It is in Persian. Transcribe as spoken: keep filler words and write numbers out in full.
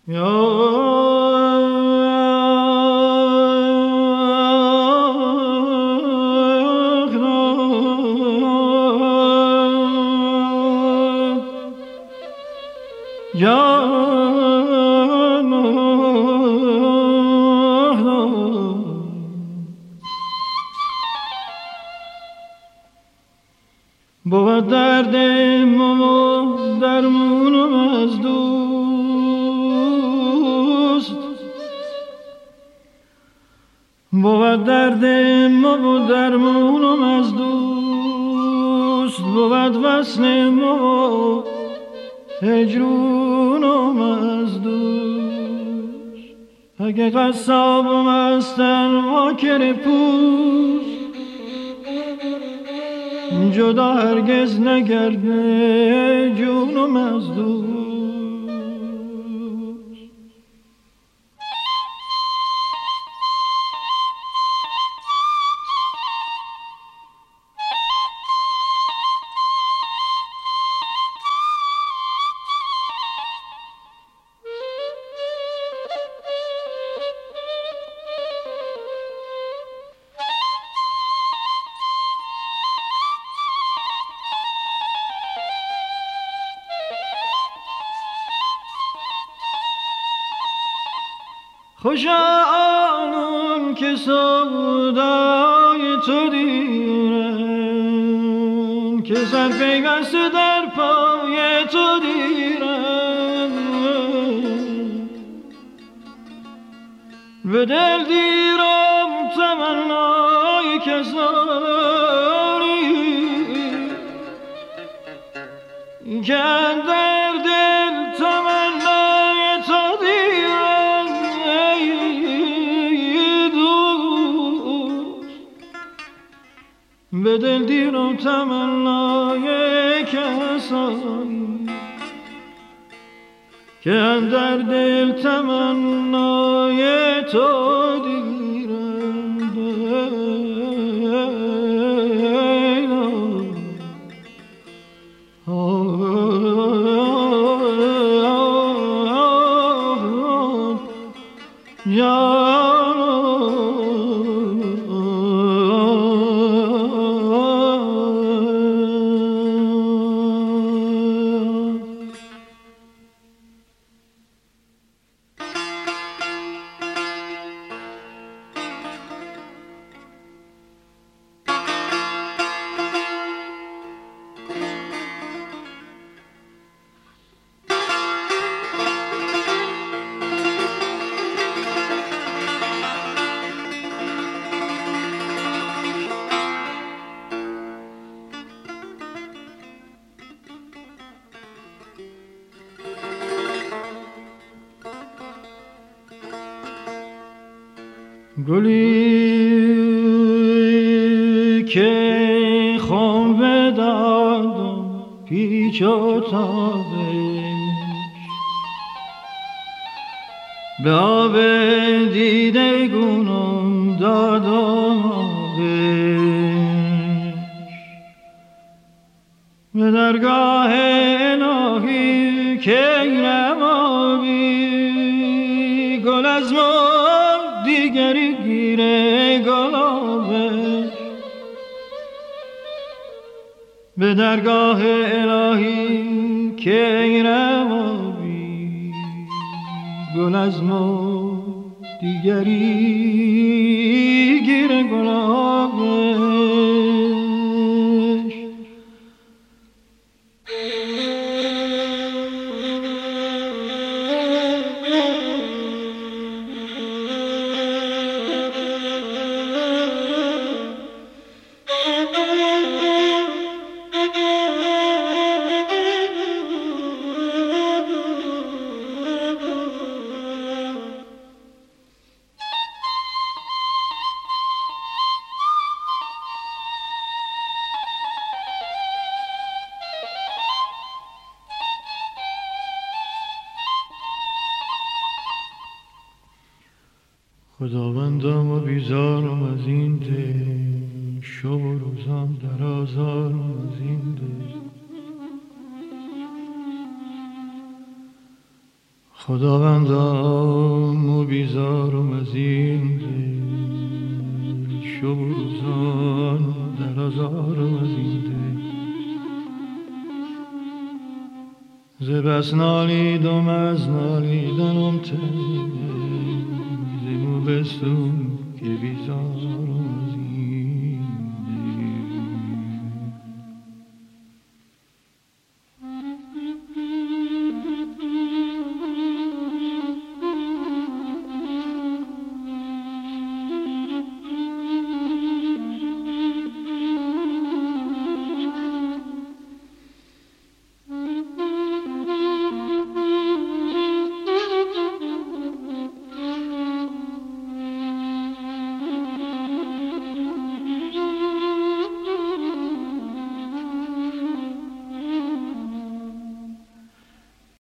بود درد ما درمونم از دوست، بود درد ما درمونم از دوست، بود وصل ما هجرونم از دوست. اگه قصابم هستن واکر پوست، جدا هرگز نگرده جونم از دوست. خوش آنم که سودای تو دیرم، که سر پیوسته در پای تو دیرم. به دل دیرم تمنای کسانی که در دل تمنای تو دیرم. به دل دیرم تمنای کسانی که در دل تمنای تو دیرم. گلی که خون به دادم پیچ و تابش، به آب دیده گونم دادم آبش. به درگاه الهی که نمابی، گل از ما دیگری گیره گلابش. به درگاه الهی که نمابی، گل از ما دیگری گیره گلابش. خداوندم و بیزارم از این ده، شب و روزم در آزارم از این ده. خداوندم و بیزارم از این دل، شب و روزان در آزارم از این دل. ز بس نالیدم از نالیدنم تنگ، ز مو بستون که بیزارم